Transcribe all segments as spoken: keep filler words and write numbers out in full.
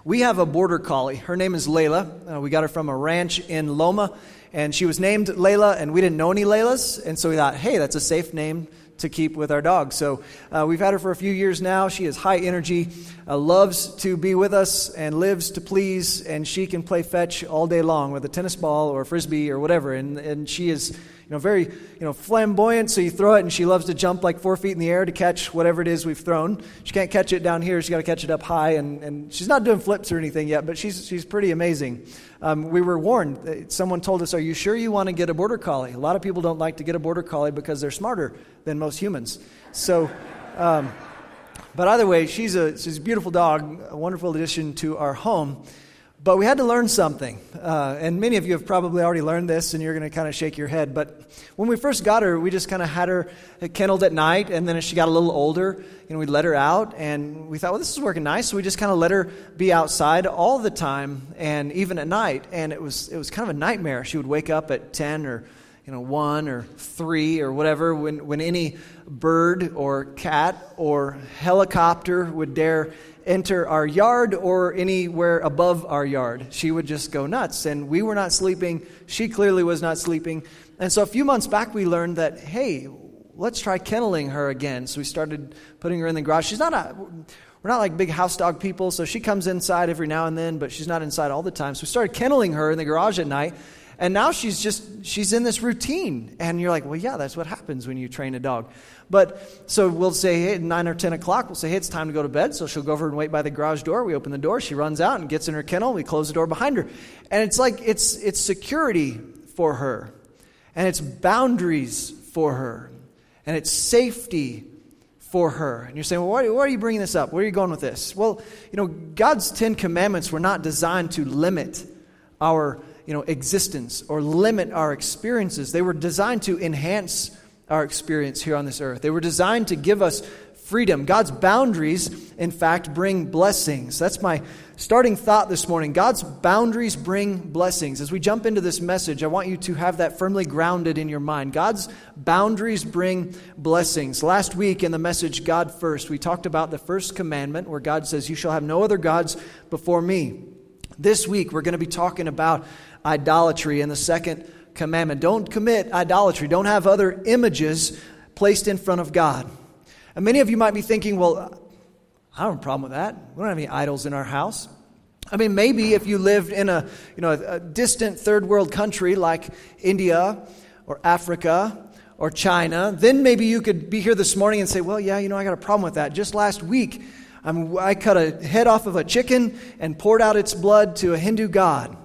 We have a border collie. Her name is Layla. Uh, we got her from a ranch in Loma, and she was named Layla, and we didn't know any Laylas, and so we thought, hey, that's a safe name to keep with our dog. So uh, we've had her for a few years now. She is high energy, uh, loves to be with us, and lives to please, and she can play fetch all day long with a tennis ball or a frisbee or whatever, and, and she is you know, very, you know, flamboyant, so you throw it, and she loves to jump like four feet in the air to catch whatever it is we've thrown. She can't catch it down here. She's got to catch it up high, and, and she's not doing flips or anything yet, but she's she's pretty amazing. Um, we were warned. Someone told us, are you sure you want to get a border collie? A lot of people don't like to get a border collie because they're smarter than most humans. So, um, but either way, she's a, she's a beautiful dog, a wonderful addition to our home. But we had to learn something, uh, and many of you have probably already learned this, and you're going to kind of shake your head. But when we first got her, we just kind of had her kenneled at night, and then as she got a little older, you know, we'd let her out, and we thought, well, this is working nice, so we just kind of let her be outside all the time, and even at night, and it was it was kind of a nightmare. She would wake up at ten or you know one or three or whatever when when any bird or cat or helicopter would dare enter our yard or anywhere above our yard. She would just go nuts, and we were not sleeping. She clearly was not sleeping. And so a few months back, we learned that, hey, let's try kenneling her again. So we started putting her in the garage. She's not a, we're not like big house dog people, so she comes inside every now and then, but she's not inside all the time. So we started kenneling her in the garage at night, and now she's just, she's in this routine. And you're like, well, yeah, that's what happens when you train a dog. But so we'll say, hey, at nine or ten o'clock, we'll say, hey, it's time to go to bed. So she'll go over and wait by the garage door. We open the door. She runs out and gets in her kennel. We close the door behind her. And it's like, it's it's security for her. And it's boundaries for her. And it's safety for her. And you're saying, well, why, why are you bringing this up? Where are you going with this? Well, you know, God's Ten Commandments were not designed to limit our you know, existence or limit our experiences. They were designed to enhance our experience here on this earth. They were designed to give us freedom. God's boundaries, in fact, bring blessings. That's my starting thought this morning. God's boundaries bring blessings. As we jump into this message, I want you to have that firmly grounded in your mind. God's boundaries bring blessings. Last week in the message, God First, we talked about the first commandment where God says, you shall have no other gods before me. This week, we're going to be talking about idolatry and the second commandment. Don't commit idolatry. Don't have other images placed in front of God. And many of you might be thinking, well, I don't have a problem with that. We don't have any idols in our house. I mean, maybe if you lived in a, you know, a distant third world country like India or Africa or China, then maybe you could be here this morning and say, well, yeah, you know, I got a problem with that. Just last week, I'm, I cut a head off of a chicken and poured out its blood to a Hindu god.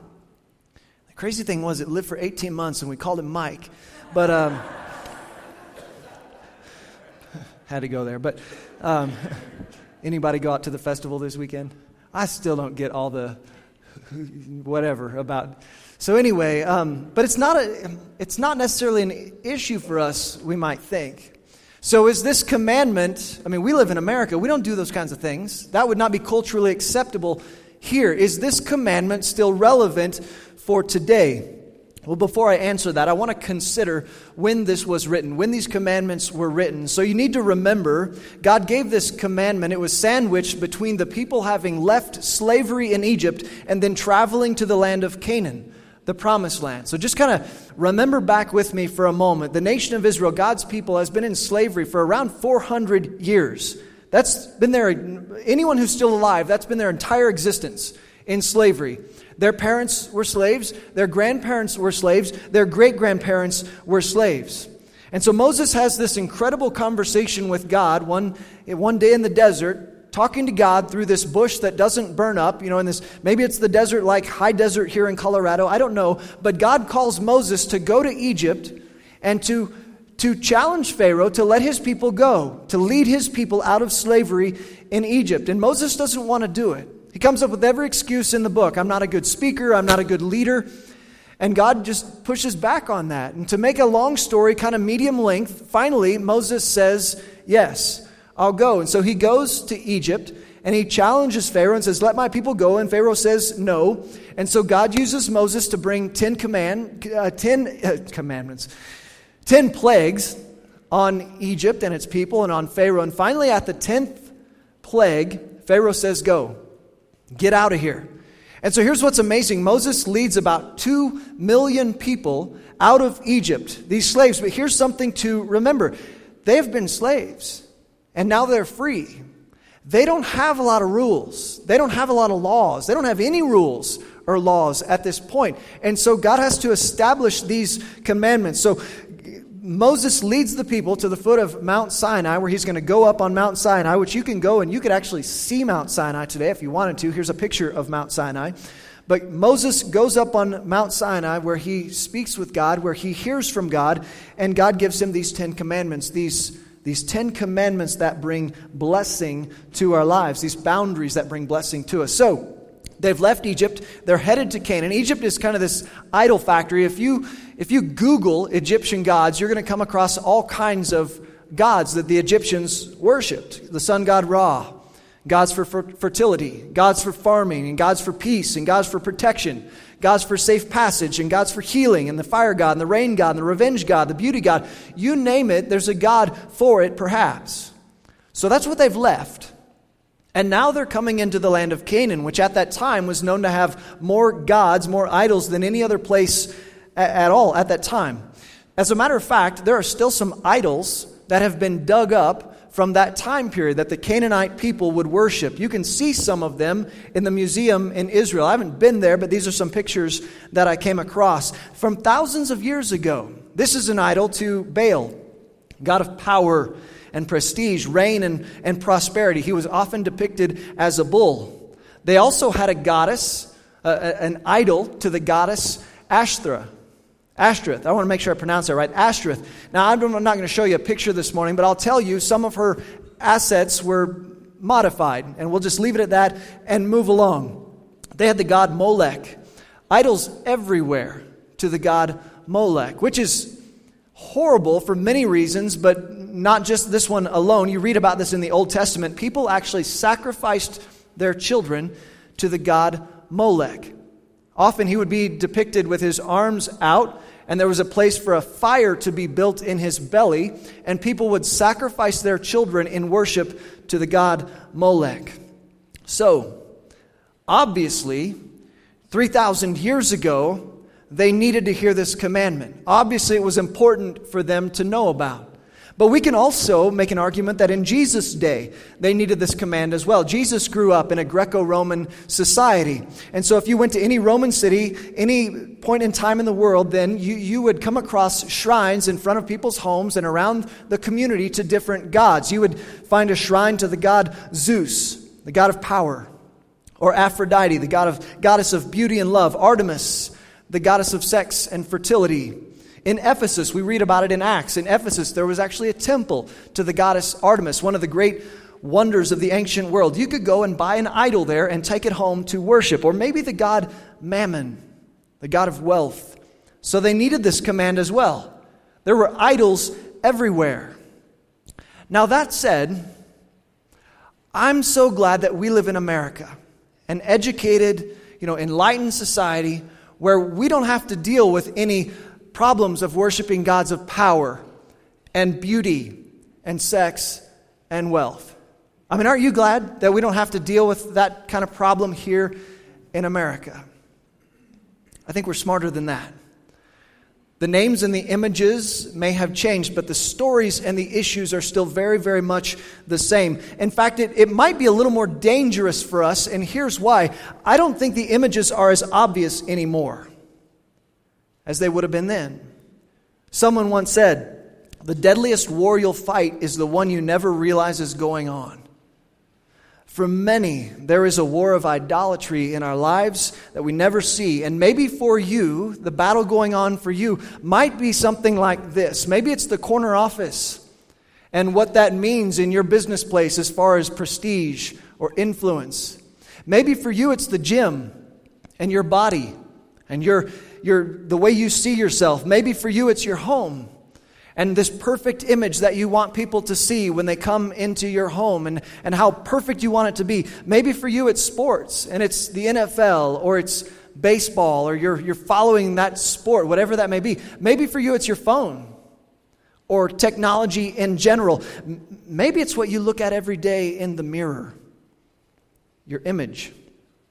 The crazy thing was it lived for eighteen months and we called him Mike. But, um, had to go there. But, um, anybody go out to the festival this weekend? I still don't get all the whatever about. So anyway, um, but it's not a, it's not necessarily an issue for us, we might think. So is this commandment, I mean, we live in America. We don't do those kinds of things. That would not be culturally acceptable here. Is this commandment still relevant for today? Well, before I answer that, I want to consider when this was written, when these commandments were written. So you need to remember, God gave this commandment. It was sandwiched between the people having left slavery in Egypt and then traveling to the land of Canaan, the promised land. So just kind of remember back with me for a moment. The nation of Israel, God's people, has been in slavery for around four hundred years. That's been their, anyone who's still alive, that's been their entire existence in slavery. Their parents were slaves, their grandparents were slaves, their great-grandparents were slaves. And so Moses has this incredible conversation with God one, one day in the desert, talking to God through this bush that doesn't burn up, you know, in this, maybe it's the desert like high desert here in Colorado, I don't know, but God calls Moses to go to Egypt and to, to challenge Pharaoh to let his people go, to lead his people out of slavery in Egypt. And Moses doesn't want to do it. He comes up with every excuse in the book. I'm not a good speaker. I'm not a good leader. And God just pushes back on that. And to make a long story kind of medium length, finally Moses says, yes, I'll go. And so he goes to Egypt and he challenges Pharaoh and says, let my people go. And Pharaoh says no. And so God uses Moses to bring ten command, uh, ten uh, commandments, ten plagues on Egypt and its people and on Pharaoh. And finally at the tenth plague, Pharaoh says go. Get out of here. And so here's what's amazing. Moses leads about two million people out of Egypt, these slaves. But here's something to remember. They've been slaves, and now they're free. They don't have a lot of rules. They don't have a lot of laws. They don't have any rules or laws at this point. And so God has to establish these commandments. So Moses leads the people to the foot of Mount Sinai, where he's going to go up on Mount Sinai, which you can go and you could actually see Mount Sinai today if you wanted to. Here's a picture of Mount Sinai. But Moses goes up on Mount Sinai where he speaks with God, where he hears from God, and God gives him these Ten Commandments, these, these Ten Commandments that bring blessing to our lives, these boundaries that bring blessing to us. So they've left Egypt. They're headed to Canaan. Egypt is kind of this idol factory. If you if you Google Egyptian gods, you're going to come across all kinds of gods that the Egyptians worshipped. The sun god Ra, gods for fertility, gods for farming, and gods for peace, and gods for protection, gods for safe passage, and gods for healing, and the fire god, and the rain god, and the revenge god, the beauty god. You name it, there's a god for it, perhaps. So that's what they've left. And now they're coming into the land of Canaan, which at that time was known to have more gods, more idols than any other place at all at that time. As a matter of fact, there are still some idols that have been dug up from that time period that the Canaanite people would worship. You can see some of them in the museum in Israel. I haven't been there, but these are some pictures that I came across from thousands of years ago. This is an idol to Baal, god of power and prestige, reign and, and prosperity. He was often depicted as a bull. They also had a goddess, uh, an idol to the goddess Ashtoreth. Ashtoreth. I want to make sure I pronounce that right. Ashtoreth. Now, I'm not going to show you a picture this morning, but I'll tell you some of her assets were modified, and we'll just leave it at that and move along. They had the god Molech. Idols everywhere to the god Molech, which is horrible for many reasons, but not just this one alone. You read about this in the Old Testament. People actually sacrificed their children to the god Molech. Often he would be depicted with his arms out, and there was a place for a fire to be built in his belly, and people would sacrifice their children in worship to the god Molech. So, obviously, three thousand years ago, they needed to hear this commandment. Obviously, it was important for them to know about. But we can also make an argument that in Jesus' day, they needed this command as well. Jesus grew up in a Greco-Roman society. And so if you went to any Roman city, any point in time in the world, then you, you would come across shrines in front of people's homes and around the community to different gods. You would find a shrine to the god Zeus, the god of power, or Aphrodite, the god of goddess of beauty and love, Artemis, the goddess of sex and fertility. In Ephesus, we read about it in Acts. In Ephesus, there was actually a temple to the goddess Artemis, one of the great wonders of the ancient world. You could go and buy an idol there and take it home to worship. Or maybe the god Mammon, the god of wealth. So they needed this command as well. There were idols everywhere. Now that said, I'm so glad that we live in America, an educated, you know, enlightened society where we don't have to deal with any problems of worshiping gods of power and beauty and sex and wealth. I mean, aren't you glad that we don't have to deal with that kind of problem here in America? I think we're smarter than that. The names and the images may have changed, but the stories and the issues are still very, very much the same. In fact, it, it might be a little more dangerous for us, and here's why. I don't think the images are as obvious anymore as they would have been then. Someone once said, the deadliest war you'll fight is the one you never realize is going on. For many, there is a war of idolatry in our lives that we never see. And maybe for you, the battle going on for you might be something like this. Maybe it's the corner office and what that means in your business place as far as prestige or influence. Maybe for you, it's the gym and your body and your Your, the way you see yourself. Maybe for you it's your home and this perfect image that you want people to see when they come into your home and, and how perfect you want it to be. Maybe for you it's sports and it's the N F L or it's baseball or you're, you're following that sport, whatever that may be. Maybe for you it's your phone or technology in general. Maybe it's what you look at every day in the mirror, your image.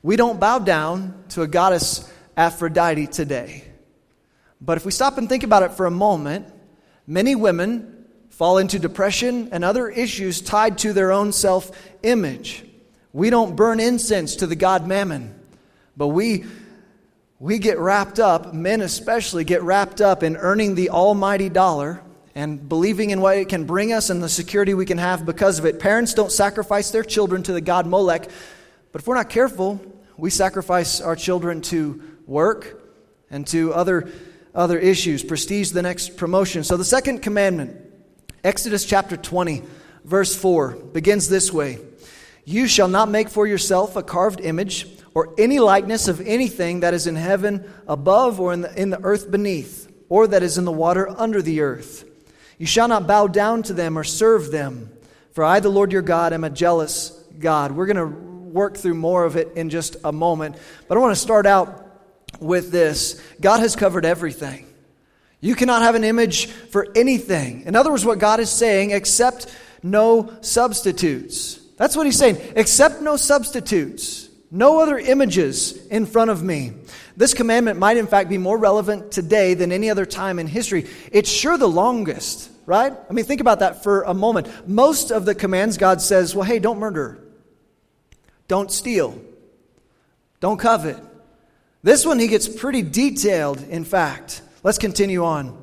We don't bow down to a goddess Aphrodite today. But if we stop and think about it for a moment, many women fall into depression and other issues tied to their own self-image. We don't burn incense to the god Mammon, but we we get wrapped up, men especially get wrapped up in earning the almighty dollar and believing in what it can bring us and the security we can have because of it. Parents don't sacrifice their children to the god Molech, but if we're not careful, we sacrifice our children to work and to other other issues, prestige, the next promotion. So the second commandment, Exodus chapter twenty, verse four, begins this way. You shall not make for yourself a carved image or any likeness of anything that is in heaven above or in the, in the earth beneath, or that is in the water under the earth. You shall not bow down to them or serve them, for I, the Lord your God, am a jealous God. We're going to work through more of it in just a moment, but I want to start out with this. God has covered everything. You cannot have an image for anything. In other words, what God is saying, accept no substitutes. That's what he's saying. Accept no substitutes. No other images in front of me. This commandment might in fact be more relevant today than any other time in history. It's sure the longest, right? I mean, think about that for a moment. Most of the commands God says, well, hey, don't murder. Don't steal. Don't covet. This one, he gets pretty detailed, in fact. Let's continue on.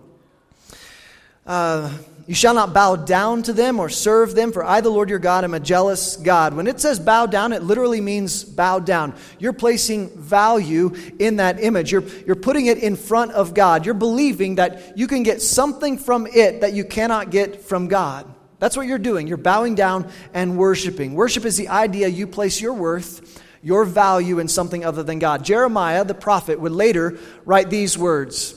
Uh, you shall not bow down to them or serve them, for I, the Lord your God, am a jealous God. When it says bow down, it literally means bow down. You're placing value in that image. You're, you're putting it in front of God. You're believing that you can get something from it that you cannot get from God. That's what you're doing. You're bowing down and worshiping. Worship is the idea you place your worth, your value in something other than God. Jeremiah, the prophet, would later write these words.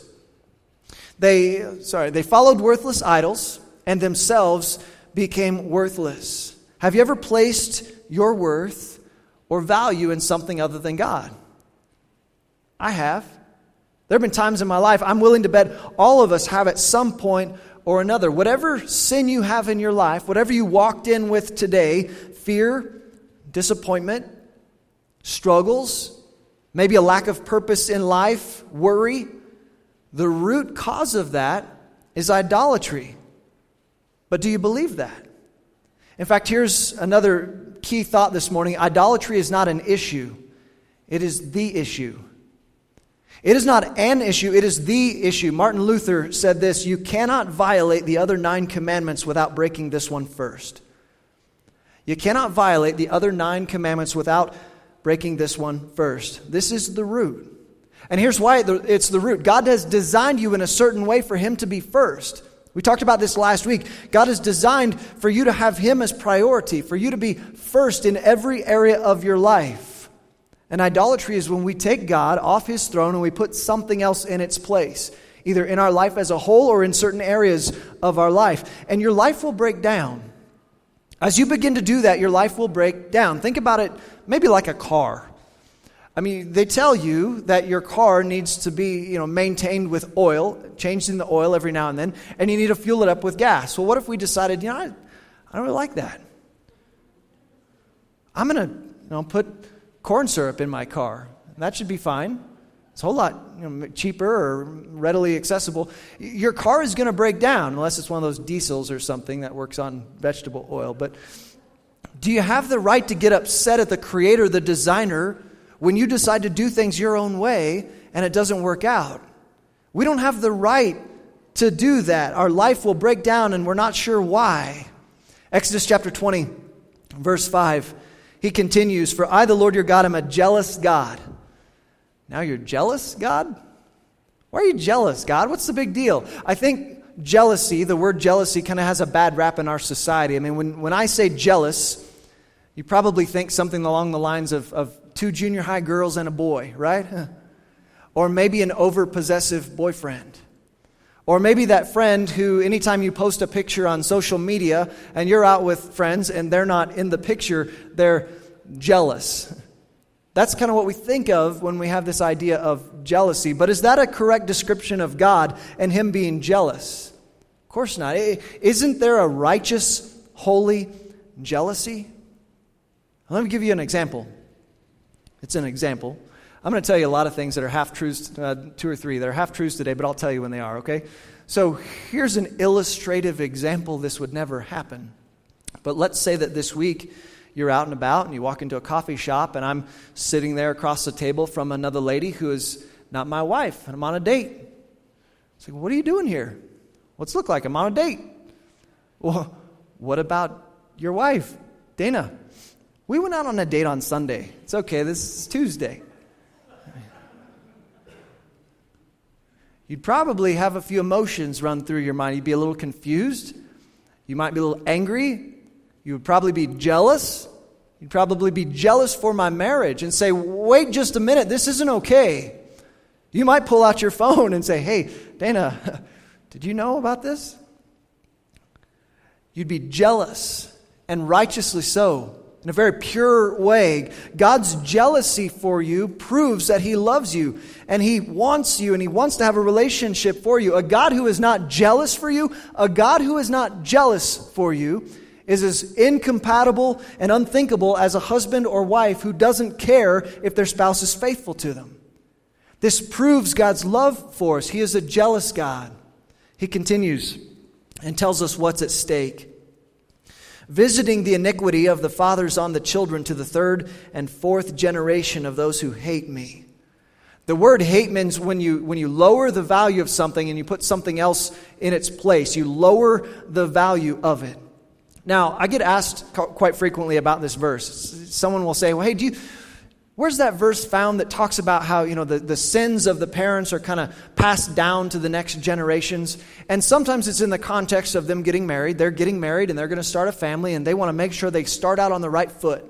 They, sorry, they followed worthless idols and themselves became worthless. Have you ever placed your worth or value in something other than God? I have. There have been times in my life, I'm willing to bet all of us have at some point or another. Whatever sin you have in your life, whatever you walked in with today, fear, disappointment, struggles, maybe a lack of purpose in life, worry, the root cause of that is idolatry. But do you believe that? In fact, here's another key thought this morning. Idolatry is not an issue. It is the issue. It is not an issue, it is the issue. Martin Luther said this, you cannot violate the other nine commandments without breaking this one first. You cannot violate the other nine commandments without breaking this one first. This is the root. And here's why it's the root. God has designed you in a certain way for Him to be first. We talked about this last week. God has designed for you to have Him as priority, for you to be first in every area of your life. And idolatry is when we take God off His throne and we put something else in its place, either in our life as a whole or in certain areas of our life. And your life will break down. As you begin to do that, your life will break down. Think about it maybe like a car. I mean, they tell you that your car needs to be, you know, maintained with oil, changing the oil every now and then, and you need to fuel it up with gas. Well, what if we decided, you know, I, I don't really like that. I'm going to, you know, put corn syrup in my car. That should be fine. It's a whole lot, you know, cheaper or readily accessible. Your car is going to break down unless it's one of those diesels or something that works on vegetable oil. But do you have the right to get upset at the creator, the designer, when you decide to do things your own way and it doesn't work out? We don't have the right to do that. Our life will break down and we're not sure why. Exodus chapter twenty, verse five, he continues, for I, the Lord your God, am a jealous God. Now you're jealous, God? Why are you jealous, God? What's the big deal? I think jealousy, the word jealousy kind of has a bad rap in our society. I mean, when, when I say jealous, you probably think something along the lines of, of two junior high girls and a boy, right? Or maybe an overpossessive boyfriend. Or maybe that friend who, anytime you post a picture on social media and you're out with friends and they're not in the picture, they're jealous. That's kind of what we think of when we have this idea of jealousy. But is that a correct description of God and Him being jealous? Of course not. Isn't there a righteous, holy jealousy? Let me give you an example. It's an example. I'm going to tell you a lot of things that are half-truths, uh, two or three, that are half-truths today, but I'll tell you when they are, okay? So here's an illustrative example. This would never happen. But let's say that this week you're out and about and you walk into a coffee shop and I'm sitting there across the table from another lady who is not my wife, and I'm on a date. It's like, what are you doing here? What's it look like? I'm on a date. Well, what about your wife, Dana? We went out on a date on Sunday. It's okay, this is Tuesday. You'd probably have a few emotions run through your mind. You'd be a little confused. You might be a little angry. You would probably be jealous. You'd probably be jealous for my marriage and say, wait just a minute, this isn't okay. You might pull out your phone and say, hey, Dana, did you know about this? You'd be jealous, and righteously so. In a very pure way, God's jealousy for you proves that He loves you and He wants you and He wants to have a relationship for you. A God who is not jealous for you, a God who is not jealous for you is as incompatible and unthinkable as a husband or wife who doesn't care if their spouse is faithful to them. This proves God's love for us. He is a jealous God. He continues and tells us what's at stake. Visiting the iniquity of the fathers on the children to the third and fourth generation of those who hate me. The word hate means when you when you lower the value of something and you put something else in its place. You lower the value of it. Now, I get asked quite frequently about this verse. Someone will say, well, hey, do you... Where's that verse found that talks about how, you know, the, the sins of the parents are kind of passed down to the next generations? And sometimes it's in the context of them getting married. They're getting married and they're going to start a family and they want to make sure they start out on the right foot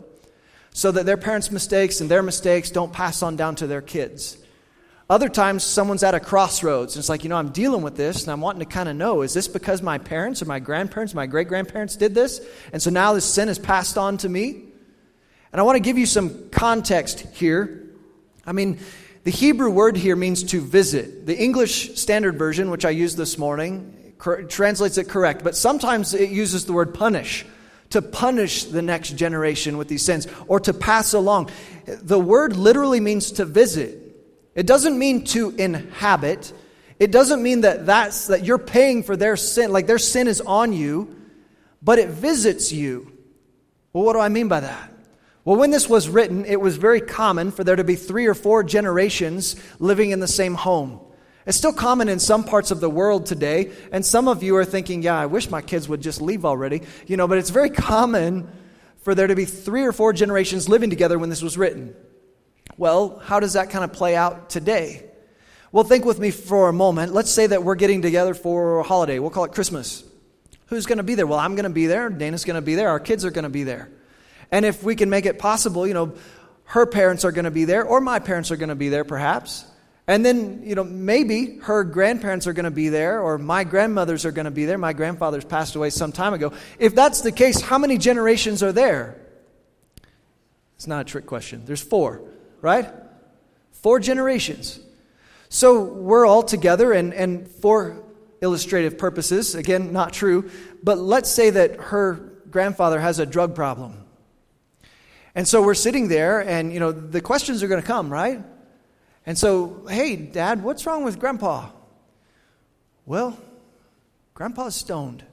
so that their parents' mistakes and their mistakes don't pass on down to their kids. Other times someone's at a crossroads and it's like, you know, I'm dealing with this and I'm wanting to kind of know, is this because my parents or my grandparents, my great-grandparents did this? And so now this sin is passed on to me? And I want to give you some context here. I mean, the Hebrew word here means to visit. The English Standard Version, which I used this morning, cor- translates it correct. But sometimes it uses the word punish, to punish the next generation with these sins, or to pass along. The word literally means to visit. It doesn't mean to inhabit. It doesn't mean that that's, that you're paying for their sin, like their sin is on you, but it visits you. Well, what do I mean by that? Well, when this was written, it was very common for there to be three or four generations living in the same home. It's still common in some parts of the world today, and some of you are thinking, yeah, I wish my kids would just leave already. You know, but it's very common for there to be three or four generations living together when this was written. Well, how does that kind of play out today? Well, think with me for a moment. Let's say that we're getting together for a holiday. We'll call it Christmas. Who's going to be there? Well, I'm going to be there. Dana's going to be there. Our kids are going to be there. And if we can make it possible, you know, her parents are going to be there, or my parents are going to be there perhaps. And then, you know, maybe her grandparents are going to be there, or my grandmothers are going to be there. My grandfather's passed away some time ago. If that's the case, how many generations are there? It's not a trick question. There's four, right? Four generations. So we're all together, and, and for illustrative purposes, again, not true, but let's say that her grandfather has a drug problem. And so we're sitting there and, you know, the questions are going to come, right? And so, hey, Dad, what's wrong with Grandpa? Well, Grandpa's stoned.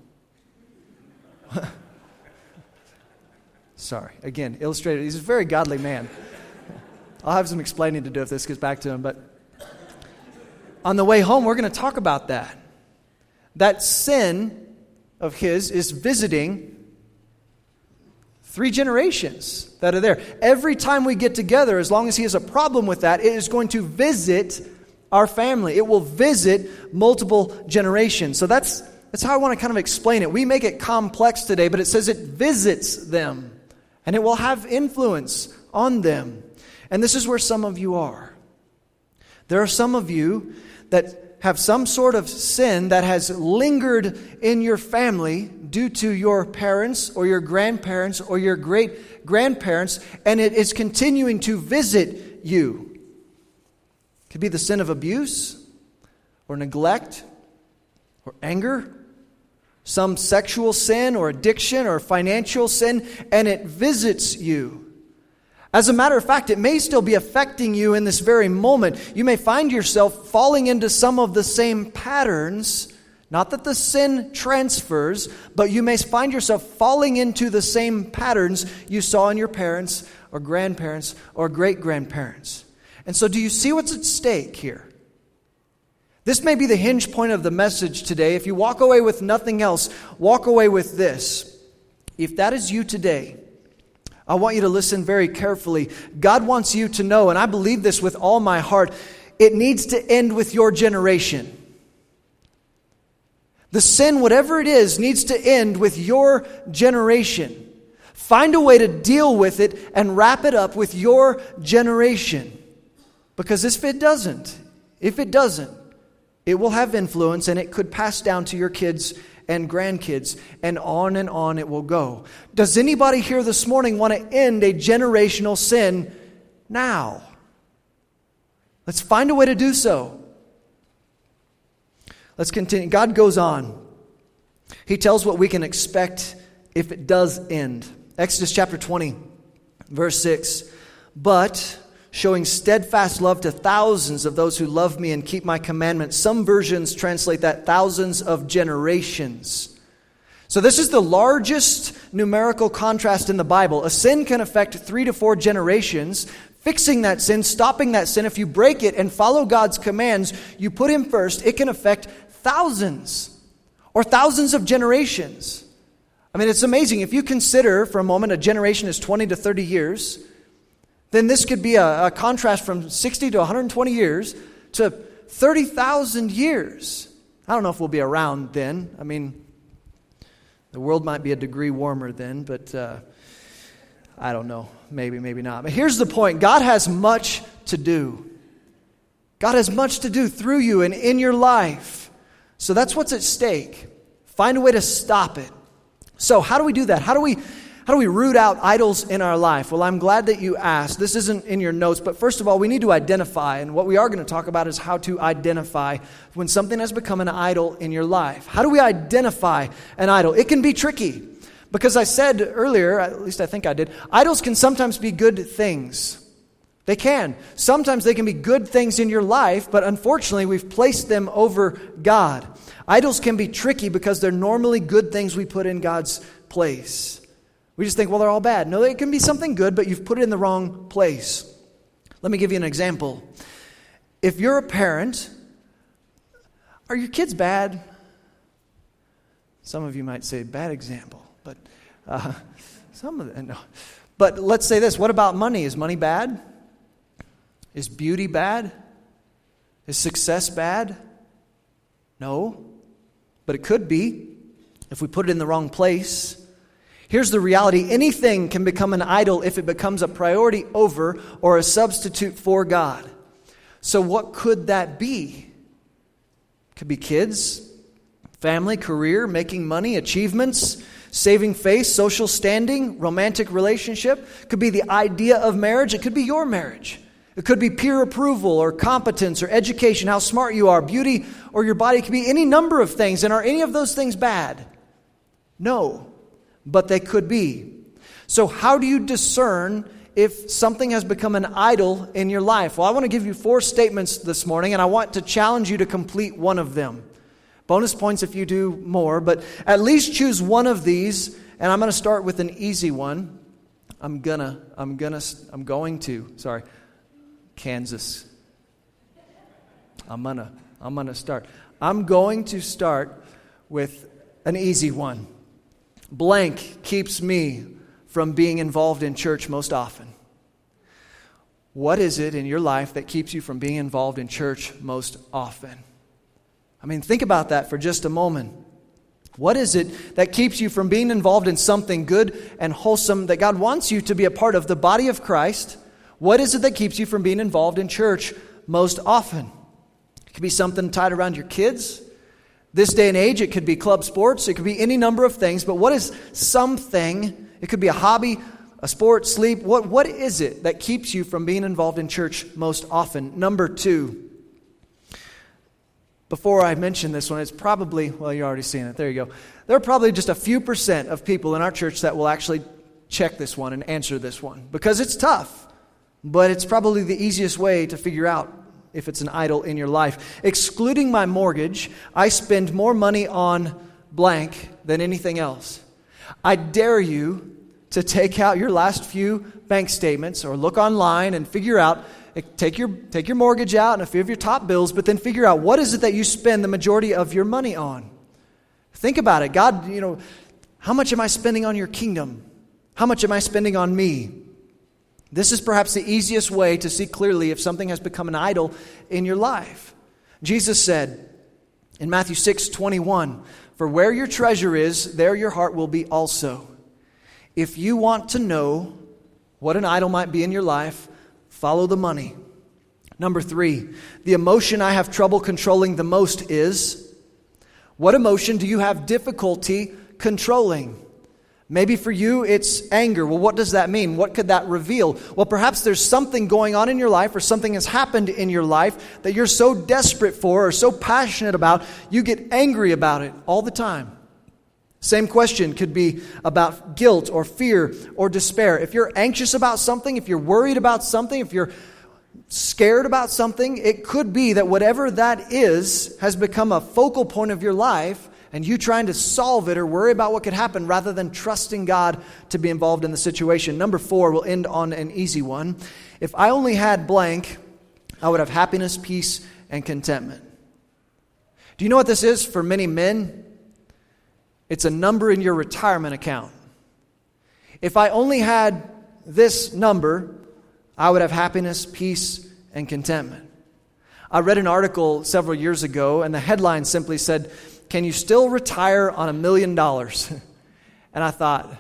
Sorry. Again, illustrated. He's a very godly man. I'll have some explaining to do if this gets back to him. But on the way home, we're going to talk about that. That sin of his is visiting three generations that are there. Every time we get together, as long as he has a problem with that, it is going to visit our family. It will visit multiple generations. So that's that's how I want to kind of explain it. We make it complex today, but it says it visits them. And it will have influence on them. And this is where some of you are. There are some of you that have some sort of sin that has lingered in your family due to your parents or your grandparents or your great-grandparents, and it is continuing to visit you. It could be the sin of abuse or neglect or anger, some sexual sin or addiction or financial sin, and it visits you. As a matter of fact, it may still be affecting you in this very moment. You may find yourself falling into some of the same patterns. Not that the sin transfers, but you may find yourself falling into the same patterns you saw in your parents or grandparents or great-grandparents. And so do you see what's at stake here? This may be the hinge point of the message today. If you walk away with nothing else, walk away with this. If that is you today, I want you to listen very carefully. God wants you to know, and I believe this with all my heart, it needs to end with your generation. The sin, whatever it is, needs to end with your generation. Find a way to deal with it and wrap it up with your generation. Because if it doesn't, if it doesn't, it will have influence and it could pass down to your kids and grandkids, and on and on it will go. Does anybody here this morning want to end a generational sin now? Let's find a way to do so. Let's continue. God goes on. He tells what we can expect if it does end. Exodus chapter twenty, verse six. But showing steadfast love to thousands of those who love me and keep my commandments. Some versions translate that thousands of generations. So this is the largest numerical contrast in the Bible. A sin can affect three to four generations. Fixing that sin, stopping that sin, if you break it and follow God's commands, you put Him first, it can affect thousands or thousands of generations. I mean, it's amazing. If you consider for a moment a generation is twenty to thirty years, then this could be a, a contrast from sixty to one hundred twenty years to thirty thousand years. I don't know if we'll be around then. I mean, the world might be a degree warmer then, but uh, I don't know. Maybe, maybe not. But here's the point. God has much to do. God has much to do through you and in your life. So that's what's at stake. Find a way to stop it. So how do we do that? How do we how do we root out idols in our life? Well, I'm glad that you asked. This isn't in your notes, but first of all, we need to identify. And what we are going to talk about is how to identify when something has become an idol in your life. How do we identify an idol? It can be tricky. Because I said earlier, at least I think I did, idols can sometimes be good things. They can. Sometimes they can be good things in your life, but unfortunately we've placed them over God. Idols can be tricky because they're normally good things we put in God's place. We just think, well, they're all bad. No, it can be something good, but you've put it in the wrong place. Let me give you an example. If you're a parent, are your kids bad? Some of you might say, bad example. But uh, some of them, no. But let's say this. What about money? Is money bad? Is beauty bad? Is success bad? No. But it could be if we put it in the wrong place. Here's the reality. Anything can become an idol if it becomes a priority over or a substitute for God. So what could that be? It could be kids, family, career, making money, achievements, saving face, social standing, romantic relationship. It could be the idea of marriage. It could be your marriage. It could be peer approval or competence or education, how smart you are, beauty or your body. It could be any number of things. And are any of those things bad? No, but they could be. So how do you discern if something has become an idol in your life? Well, I want to give you four statements this morning, and I want to challenge you to complete one of them. Bonus points if you do more, but at least choose one of these, and I'm going to start with an easy one. I'm gonna, I'm gonna, I'm going to, sorry, Kansas. I'm gonna, I'm gonna start. I'm going to start with an easy one. Blank keeps me from being involved in church most often. What is it in your life that keeps you from being involved in church most often? I mean, think about that for just a moment. What is it that keeps you from being involved in something good and wholesome that God wants you to be a part of, the body of Christ? What is it that keeps you from being involved in church most often? It could be something tied around your kids. This day and age, it could be club sports. It could be any number of things. But what is something? It could be a hobby, a sport, sleep. What, what is it that keeps you from being involved in church most often? Number two. Before I mention this one, it's probably, well, you're already seeing it. There you go. There are probably just a few percent of people in our church that will actually check this one and answer this one because it's tough, but it's probably the easiest way to figure out if it's an idol in your life. Excluding my mortgage, I spend more money on blank than anything else. I dare you to take out your last few bank statements or look online and figure out, take your, take your mortgage out and a few of your top bills, but then figure out what is it that you spend the majority of your money on. Think about it. God, you know, how much am I spending on your kingdom? How much am I spending on me? This is perhaps the easiest way to see clearly if something has become an idol in your life. Jesus said in Matthew six twenty-one, "For where your treasure is, there your heart will be also." If you want to know what an idol might be in your life, follow the money. Number three, the emotion I have trouble controlling the most is, what emotion do you have difficulty controlling? Maybe for you it's anger. Well, what does that mean? What could that reveal? Well, perhaps there's something going on in your life or something has happened in your life that you're so desperate for or so passionate about, you get angry about it all the time. Same question could be about guilt or fear or despair. If you're anxious about something, if you're worried about something, if you're scared about something, it could be that whatever that is has become a focal point of your life and you trying to solve it or worry about what could happen rather than trusting God to be involved in the situation. Number four, we'll end on an easy one. If I only had blank, I would have happiness, peace, and contentment. Do you know what this is for many men? It's a number in your retirement account. If I only had this number, I would have happiness, peace, and contentment. I read an article several years ago, and the headline simply said, "Can you still retire on a million dollars?" And I thought,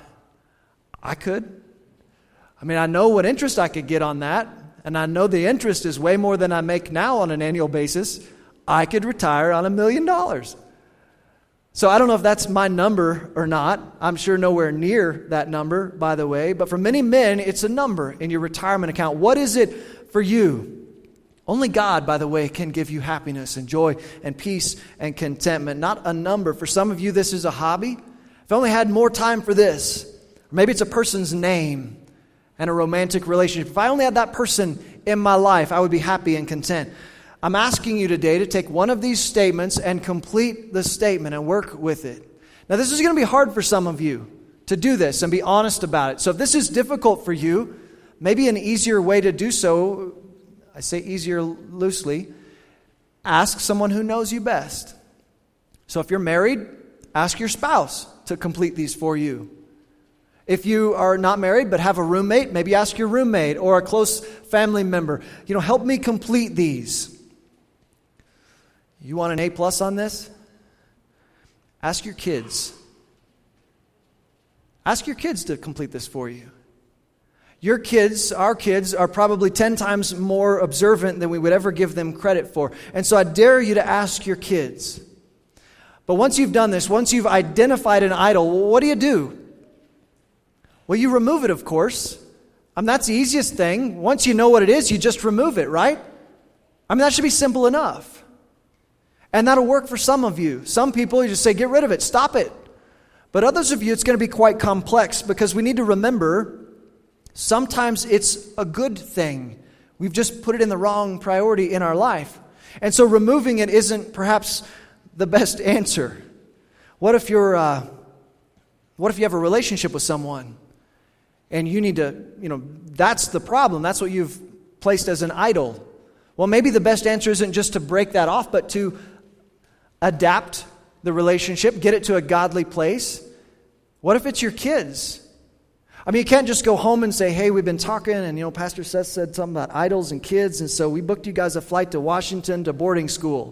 I could. I mean, I know what interest I could get on that, and I know the interest is way more than I make now on an annual basis. I could retire on a million dollars. So I don't know if that's my number or not. I'm sure nowhere near that number, by the way. But for many men, it's a number in your retirement account. What is it for you? Only God, by the way, can give you happiness and joy and peace and contentment. Not a number. For some of you, this is a hobby. If I only had more time for this. Or maybe it's a person's name and a romantic relationship. If I only had that person in my life, I would be happy and content. I'm asking you today to take one of these statements and complete the statement and work with it. Now, this is going to be hard for some of you to do this and be honest about it. So if this is difficult for you, maybe an easier way to do so, I say easier loosely, ask someone who knows you best. So if you're married, ask your spouse to complete these for you. If you are not married but have a roommate, maybe ask your roommate or a close family member, you know, help me complete these. You want an A plus on this? Ask your kids. Ask your kids to complete this for you. Your kids, our kids, are probably ten times more observant than we would ever give them credit for. And so I dare you to ask your kids. But once you've done this, once you've identified an idol, well, what do you do? Well, you remove it, of course. I mean, that's the easiest thing. Once you know what it is, you just remove it, right? I mean, that should be simple enough. And that'll work for some of you. Some people, you just say, get rid of it, stop it. But others of you, it's going to be quite complex because we need to remember sometimes it's a good thing. We've just put it in the wrong priority in our life. And so removing it isn't perhaps the best answer. What if you're, uh, what if you have a relationship with someone and you need to, you know, that's the problem. That's what you've placed as an idol. Well, maybe the best answer isn't just to break that off, but to adapt the relationship, get it to a godly place. What if it's your kids? I mean, you can't just go home and say, hey, we've been talking, and, you know, Pastor Seth said something about idols and kids, and so we booked you guys a flight to Washington to boarding school.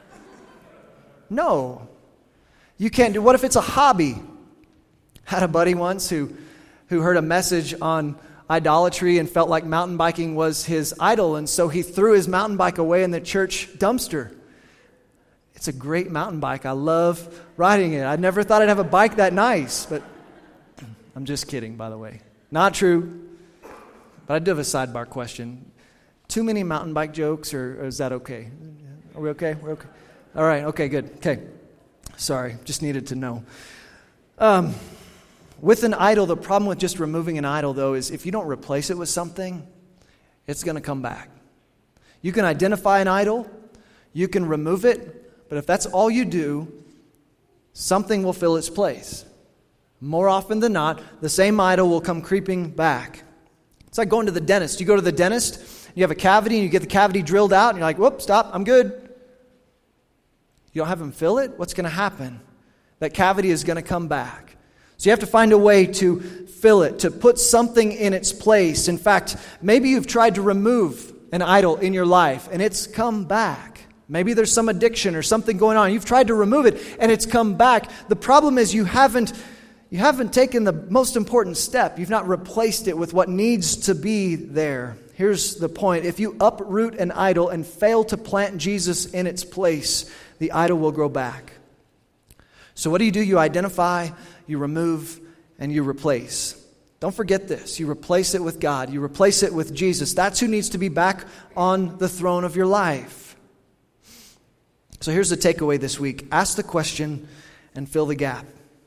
No. You can't do. What if it's a hobby? I had a buddy once who, who heard a message on idolatry and felt like mountain biking was his idol, and so he threw his mountain bike away in the church dumpster. It's a great mountain bike. I love riding it. I never thought I'd have a bike that nice, but I'm just kidding, by the way. Not true. But I do have a sidebar question. Too many mountain bike jokes, or, or is that okay? Are we okay? We're okay. All right. Okay, good. Okay. Sorry. Just needed to know. Um, With an idol, the problem with just removing an idol, though, is if you don't replace it with something, it's going to come back. You can identify an idol, you can remove it, but if that's all you do, something will fill its place. More often than not, the same idol will come creeping back. It's like going to the dentist. You go to the dentist, you have a cavity, and you get the cavity drilled out, and you're like, whoop, stop, I'm good. You don't have them fill it? What's going to happen? That cavity is going to come back. So you have to find a way to fill it, to put something in its place. In fact, maybe you've tried to remove an idol in your life, and it's come back. Maybe there's some addiction or something going on. You've tried to remove it, and it's come back. The problem is you haven't, you haven't taken the most important step. You've not replaced it with what needs to be there. Here's the point. If you uproot an idol and fail to plant Jesus in its place, the idol will grow back. So what do you do? You identify, you remove, and you replace. Don't forget this. You replace it with God. You replace it with Jesus. That's who needs to be back on the throne of your life. So here's the takeaway this week. Ask the question and fill the gap.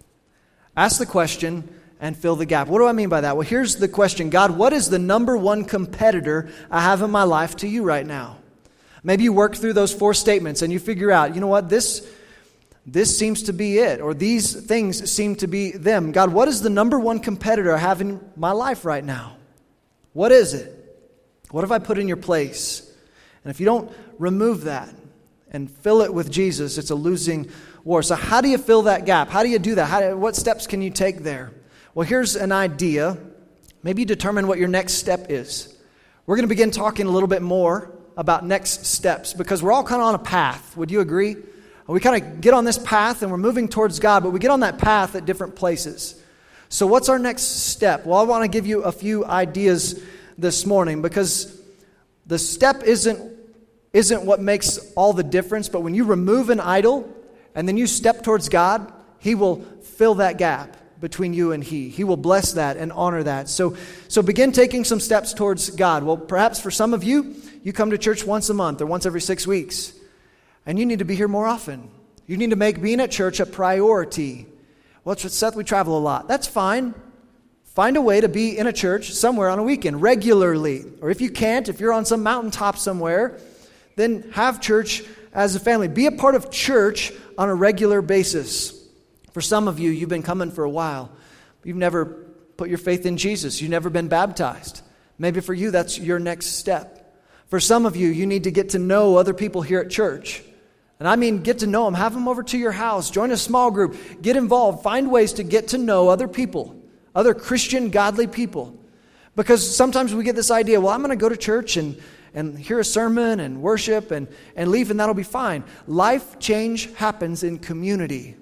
Ask the question and fill the gap. What do I mean by that? Well, here's the question. God, what is the number one competitor I have in my life to you right now? Maybe you work through those four statements and you figure out, you know what, this, this seems to be it, or these things seem to be them. God, what is the number one competitor I have in my life right now? What is it? What have I put in your place? And if you don't remove that and fill it with Jesus, it's a losing war. So how do you fill that gap? How do you do that? How do, what steps can you take there? Well, here's an idea. Maybe determine what your next step is. We're going to begin talking a little bit more about next steps because we're all kind of on a path. Would you agree? We kind of get on this path and we're moving towards God, but we get on that path at different places. So what's our next step? Well, I want to give you a few ideas this morning because the step isn't, isn't what makes all the difference, but when you remove an idol and then you step towards God, He will fill that gap between you and He. He will bless that and honor that. So, so begin taking some steps towards God. Well, perhaps for some of you, you come to church once a month or once every six weeks. And you need to be here more often. You need to make being at church a priority. Well, Seth, we travel a lot. That's fine. Find a way to be in a church somewhere on a weekend, regularly. Or if you can't, if you're on some mountaintop somewhere, then have church as a family. Be a part of church on a regular basis. For some of you, you've been coming for a while. You've never put your faith in Jesus. You've never been baptized. Maybe for you, that's your next step. For some of you, you need to get to know other people here at church. And I mean, get to know them. Have them over to your house. Join a small group. Get involved. Find ways to get to know other people, other Christian, godly people. Because sometimes we get this idea, well, I'm going to go to church and, and hear a sermon and worship and, and leave, and that'll be fine. Life change happens in community.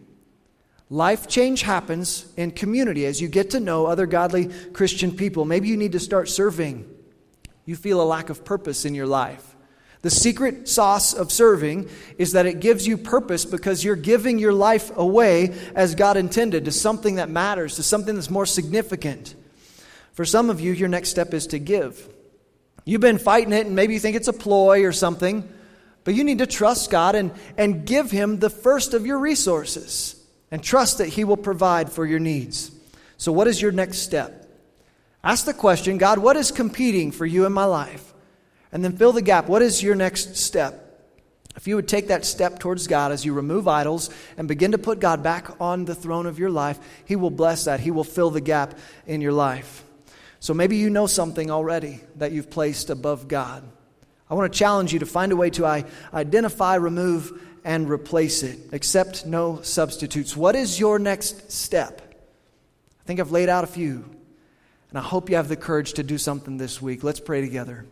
Life change happens in community as you get to know other godly Christian people. Maybe you need to start serving. You feel a lack of purpose in your life. The secret sauce of serving is that it gives you purpose because you're giving your life away as God intended to something that matters, to something that's more significant. For some of you, your next step is to give. You've been fighting it and maybe you think it's a ploy or something, but you need to trust God and, and give Him the first of your resources and trust that He will provide for your needs. So what is your next step? Ask the question, God, what is competing for you in my life? And then fill the gap. What is your next step? If you would take that step towards God as you remove idols and begin to put God back on the throne of your life, He will bless that. He will fill the gap in your life. So maybe you know something already that you've placed above God. I want to challenge you to find a way to identify, remove, and replace it. Accept no substitutes. What is your next step? I think I've laid out a few. And I hope you have the courage to do something this week. Let's pray together.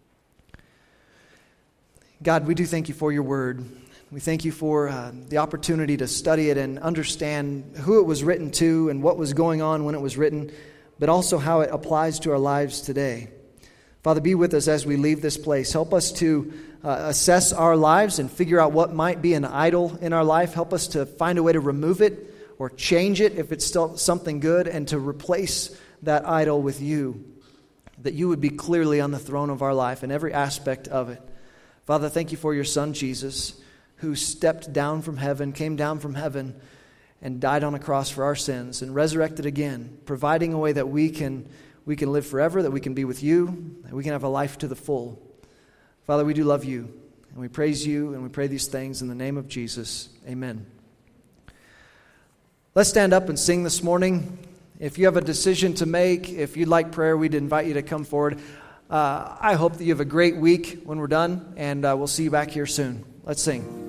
God, we do thank you for your word. We thank you for uh, the opportunity to study it and understand who it was written to and what was going on when it was written, but also how it applies to our lives today. Father, be with us as we leave this place. Help us to uh, assess our lives and figure out what might be an idol in our life. Help us to find a way to remove it or change it if it's still something good, and to replace that idol with you, that you would be clearly on the throne of our life in every aspect of it. Father, thank you for your Son, Jesus, who stepped down from heaven, came down from heaven, and died on a cross for our sins and resurrected again, providing a way that we can we can live forever, that we can be with you, that we can have a life to the full. Father, we do love you, and we praise you, and we pray these things in the name of Jesus. Amen. Let's stand up and sing this morning. If you have a decision to make, if you'd like prayer, we'd invite you to come forward. Uh, I hope that you have a great week when we're done, and uh, we'll see you back here soon. Let's sing.